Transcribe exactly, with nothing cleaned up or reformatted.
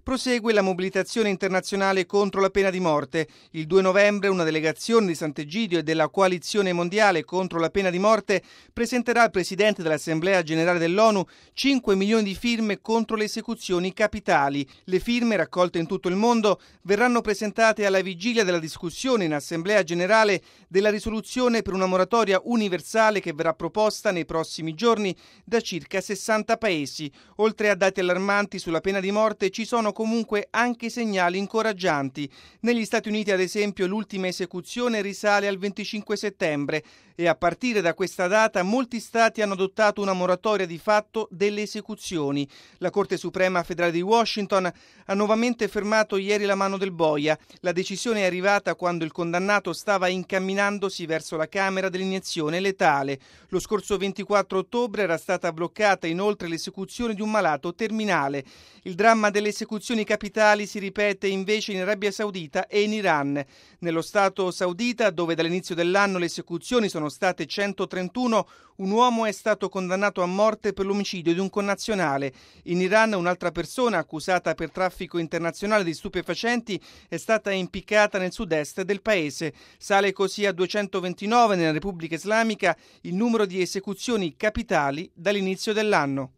Prosegue la mobilitazione internazionale contro la pena di morte. Il due novembre una delegazione di Sant'Egidio e della Coalizione Mondiale contro la pena di morte presenterà al Presidente dell'Assemblea Generale dell'ONU cinque milioni di firme contro le esecuzioni capitali. Le firme, raccolte in tutto il mondo, verranno presentate alla vigilia della discussione in Assemblea Generale della risoluzione per una moratoria universale che verrà proposta nei prossimi giorni da circa sessanta paesi. Oltre a dati allarmanti sulla pena di morte, ci sono comunque anche segnali incoraggianti. Negli Stati Uniti, ad esempio, l'ultima esecuzione risale al venticinque settembre e a partire da questa data molti stati hanno adottato una moratoria di fatto delle esecuzioni. La Corte Suprema Federale di Washington ha nuovamente fermato ieri la mano del boia. La decisione è arrivata quando il condannato stava incamminandosi verso la camera dell'iniezione letale. Lo scorso ventiquattro ottobre era stata bloccata inoltre l'esecuzione di un malato terminale. Il dramma delle esecuzioni capitali si ripete invece in Arabia Saudita e in Iran. Nello Stato saudita, dove dall'inizio dell'anno le esecuzioni sono state centotrentuno, un uomo è stato condannato a morte per l'omicidio di un connazionale. In Iran un'altra persona accusata per traffico internazionale di stupefacenti è stata impiccata nel sud-est del paese. Sale così a duecentoventinove nella Repubblica Islamica il numero di esecuzioni capitali dall'inizio dell'anno.